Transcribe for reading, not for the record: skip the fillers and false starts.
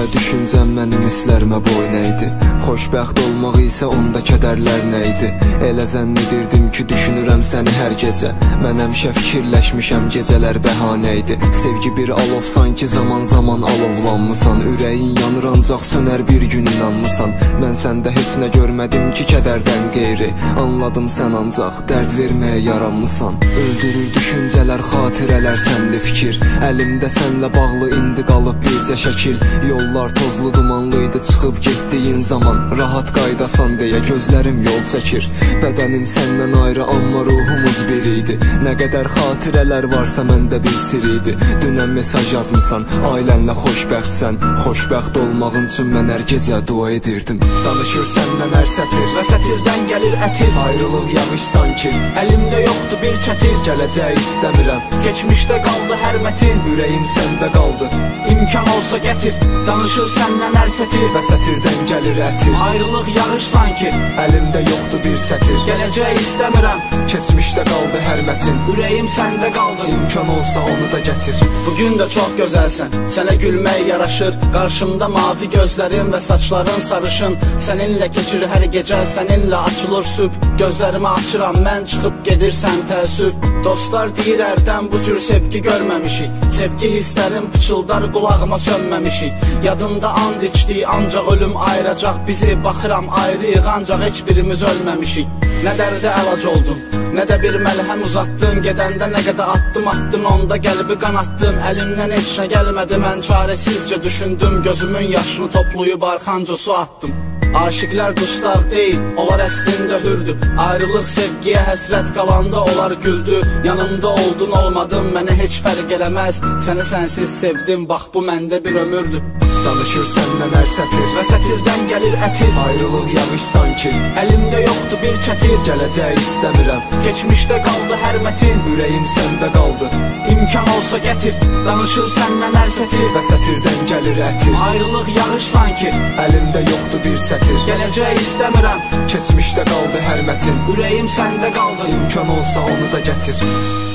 düşüncəm mənim hisslərimə boyun əydi. Xoşbəxt olmaq isə onda kədərlər nə idi? Elə zənn edirdim ki, düşünürəm səni hər gecə. Mən həmişə fikirləşmişəm, gecələr bəhanə idi. Sevgi bir alov, sanki zaman zaman alovlanmısan. Ürəyin yanır ancaq sönər bir gün, inanmısan. Mən səndə heç nə görmədim ki, kədərdən qeyri. Anladım sən ancaq dərd verməyə yaranmısan. Öldürür düşüncələr, xatirələr, sənli fikir. Əlimdə sənlə bağlı indi qalıb bircə şəkil. Yollar tozlu dumanlıydı, çıxıb getdiyin zaman. Rahat qaydasan deyə gözlərim yol çəkir. Bədənim səndən ayrı, amma ruhumuz bir idi. Nə qədər xatirələr varsa məndə bir sir idi. Dünən mesaj yazmısan, ailənlə xoşbəxtsən. Xoşbəxt olmağın üçün mən hər gecə dua edirdim. Danışır səndən hər sətir və sətirdən gəlir ətir. Ayrılıq yağış sanki, əlimdə yoxdur bir çətir. Gələcəyi istəmirəm, keçmişdə qaldı hər mətin. Ürəyim səndə qaldı, imkan olsa gətir. Danışır səndən hər sətir və sətirdən gəlir ətir. Ayrılıq yağış sanki, əlimdə yoxdur bir çətir. Gələcəyi istəmirəm, keçmişdə qaldı hər mətin. Ürəyim səndə qaldı, imkan olsa onu da gətir. Bugün də çox gözəlsən, sənə gülmək yaraşır. Qarşımda mavi gözlərin və saçların sarışın. Səninlə keçir hər gecə, səninlə açılır sübh. Gözlərimi açıram, mən çıxıb gedirsən təəssüf. Dostlar deyir hərdən bu cür sevgi görməmişik. Sevgi hisslərim pıçıldar, qulağıma sönməmişik. Yadında and içdik, ancaq ölüm ayıracaq bizi. Baxıram ayrıyıq, ancaq heç birimiz ölməmişik. Nə dərdə əlac oldun, nə də bir məlhəm uzatdın. Gedəndə nə qədər addım attın, onda qəlbi qanattın. Əlimdən heç nə gəlmədi, mən çarəsizcə düşündüm. Gözümün yaşını toplayıb arxanca su attım. Aşıqlar dustaq deyil, onlar əslində hürdür. Ayrılıq sevgiyə həsrət qalanda onlar güldü. Yanımda oldun olmadın, mənə heç fərq eləməz. Səni sənsiz sevdim, bax bu məndə bir ömürdür. Danışır səndən hər sətir və sətirdən gəlir ətir. Ayrılıq yağış sanki, əlimdə yoxdur bir çətir. Gələcəyi istəmirəm, keçmişdə qaldı hər mətin. Ürəyim səndə qaldı, imkan olsa gətir. Danışır səndən hər sətir və sətirdən gəlir ətir. Ayrılıq yağış sanki, əlimdə yoxdur bir çətir. Gələcəyi istəmirəm, keçmişdə qaldı hər mətin. Ürəyim səndə qaldı, imkan olsa onu da gətir.